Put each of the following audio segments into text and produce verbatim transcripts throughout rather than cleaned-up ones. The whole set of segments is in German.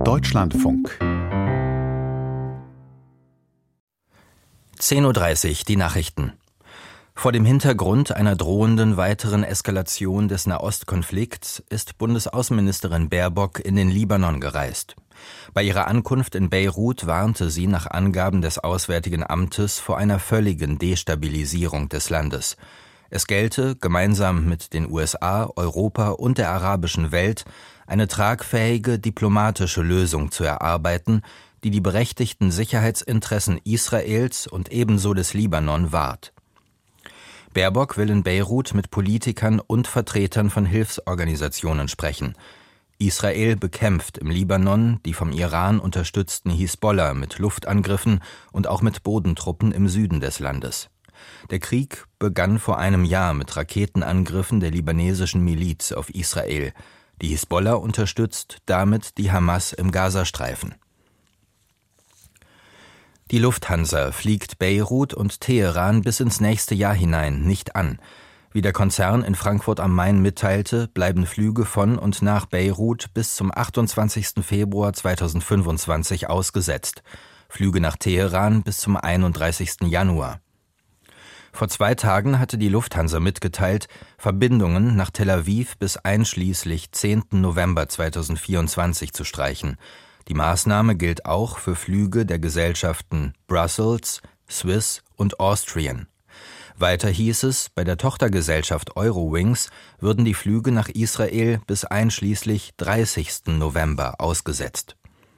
Deutschlandfunk. zehn Uhr dreißig, die Nachrichten. Vor dem Hintergrund einer drohenden weiteren Eskalation des Nahostkonflikts ist Bundesaußenministerin Baerbock in den Libanon gereist. Bei ihrer Ankunft in Beirut warnte sie nach Angaben des Auswärtigen Amtes vor einer völligen Destabilisierung des Landes. Es gelte, gemeinsam mit den U S A, Europa und der arabischen Welt eine tragfähige diplomatische Lösung zu erarbeiten, die die berechtigten Sicherheitsinteressen Israels und ebenso des Libanon wahrt. Baerbock will in Beirut mit Politikern und Vertretern von Hilfsorganisationen sprechen. Israel bekämpft im Libanon die vom Iran unterstützten Hisbollah mit Luftangriffen und auch mit Bodentruppen im Süden des Landes. Der Krieg begann vor einem Jahr mit Raketenangriffen der libanesischen Miliz auf Israel. Die Hisbollah unterstützt damit die Hamas im Gazastreifen. Die Lufthansa fliegt Beirut und Teheran bis ins nächste Jahr hinein nicht an. Wie der Konzern in Frankfurt am Main mitteilte, bleiben Flüge von und nach Beirut bis zum achtundzwanzigsten Februar zweitausendfünfundzwanzig ausgesetzt. Flüge nach Teheran bis zum einunddreißigsten Januar. Vor zwei Tagen hatte die Lufthansa mitgeteilt, Verbindungen nach Tel Aviv bis einschließlich zehnten November zweitausendvierundzwanzig zu streichen. Die Maßnahme gilt auch für Flüge der Gesellschaften Brussels, Swiss und Austrian. Weiter hieß es, bei der Tochtergesellschaft Eurowings würden die Flüge nach Israel bis einschließlich dreißigsten November ausgesetzt.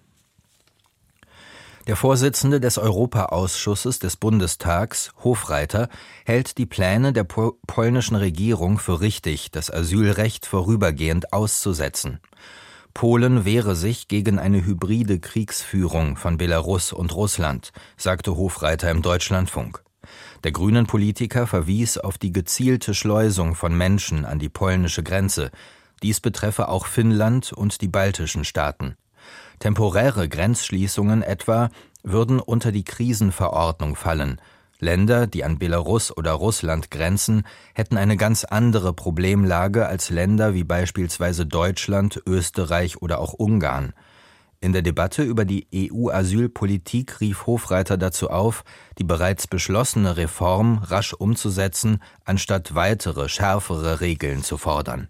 Der Vorsitzende des Europaausschusses des Bundestags, Hofreiter, hält die Pläne der po- polnischen Regierung für richtig, das Asylrecht vorübergehend auszusetzen. Polen wehre sich gegen eine hybride Kriegsführung von Belarus und Russland, sagte Hofreiter im Deutschlandfunk. Der grünen Politiker verwies auf die gezielte Schleusung von Menschen an die polnische Grenze. Dies betreffe auch Finnland und die baltischen Staaten. Temporäre Grenzschließungen etwa würden unter die Krisenverordnung fallen. Länder, die an Belarus oder Russland grenzen, hätten eine ganz andere Problemlage als Länder wie beispielsweise Deutschland, Österreich oder auch Ungarn. In der Debatte über die E U-Asylpolitik rief Hofreiter dazu auf, die bereits beschlossene Reform rasch umzusetzen, anstatt weitere, schärfere Regeln zu fordern.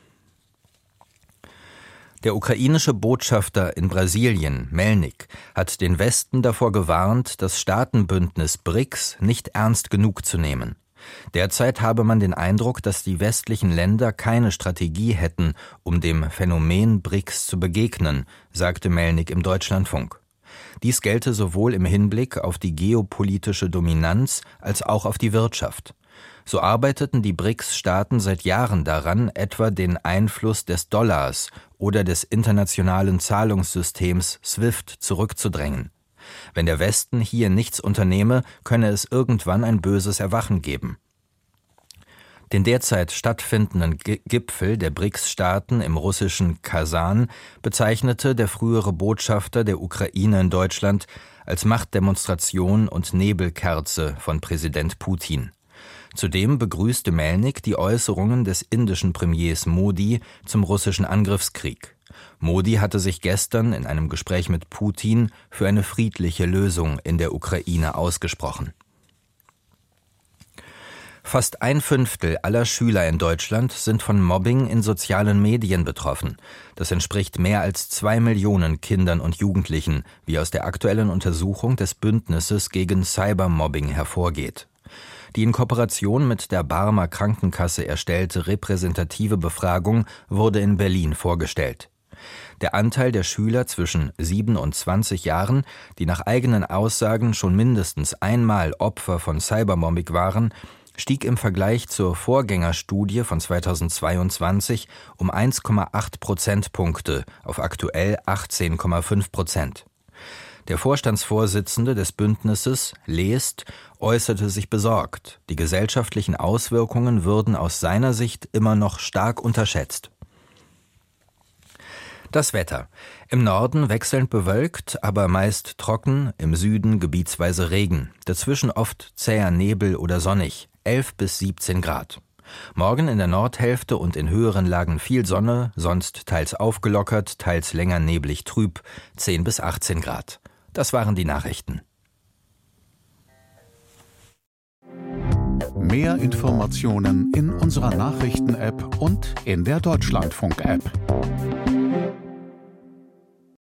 Der ukrainische Botschafter in Brasilien, Melnik, hat den Westen davor gewarnt, das Staatenbündnis B R I C S nicht ernst genug zu nehmen. Derzeit habe man den Eindruck, dass die westlichen Länder keine Strategie hätten, um dem Phänomen B R I C S zu begegnen, sagte Melnik im Deutschlandfunk. Dies gelte sowohl im Hinblick auf die geopolitische Dominanz als auch auf die Wirtschaft. So arbeiteten die B R I C S-Staaten seit Jahren daran, etwa den Einfluss des Dollars oder des internationalen Zahlungssystems SWIFT zurückzudrängen. Wenn der Westen hier nichts unternehme, könne es irgendwann ein böses Erwachen geben. Den derzeit stattfindenden G- Gipfel der B R I C S-Staaten im russischen Kasan bezeichnete der frühere Botschafter der Ukraine in Deutschland als Machtdemonstration und Nebelkerze von Präsident Putin. Zudem begrüßte Melnik die Äußerungen des indischen Premiers Modi zum russischen Angriffskrieg. Modi hatte sich gestern in einem Gespräch mit Putin für eine friedliche Lösung in der Ukraine ausgesprochen. Fast ein Fünftel aller Schüler in Deutschland sind von Mobbing in sozialen Medien betroffen. Das entspricht mehr als zwei Millionen Kindern und Jugendlichen, wie aus der aktuellen Untersuchung des Bündnisses gegen Cybermobbing hervorgeht. Die in Kooperation mit der Barmer Krankenkasse erstellte repräsentative Befragung wurde in Berlin vorgestellt. Der Anteil der Schüler zwischen sieben und zwanzig Jahren, die nach eigenen Aussagen schon mindestens einmal Opfer von Cybermobbing waren, stieg im Vergleich zur Vorgängerstudie von zweitausendzweiundzwanzig um eins Komma acht Prozentpunkte auf aktuell achtzehn Komma fünf Prozent. Der Vorstandsvorsitzende des Bündnisses, Lest, äußerte sich besorgt. Die gesellschaftlichen Auswirkungen würden aus seiner Sicht immer noch stark unterschätzt. Das Wetter. Im Norden wechselnd bewölkt, aber meist trocken, im Süden gebietsweise Regen. Dazwischen oft zäher Nebel oder sonnig, elf bis siebzehn Grad. Morgen in der Nordhälfte und in höheren Lagen viel Sonne, sonst teils aufgelockert, teils länger neblig trüb, zehn bis achtzehn Grad. Das waren die Nachrichten. Mehr Informationen in unserer Nachrichten-App und in der Deutschlandfunk-App.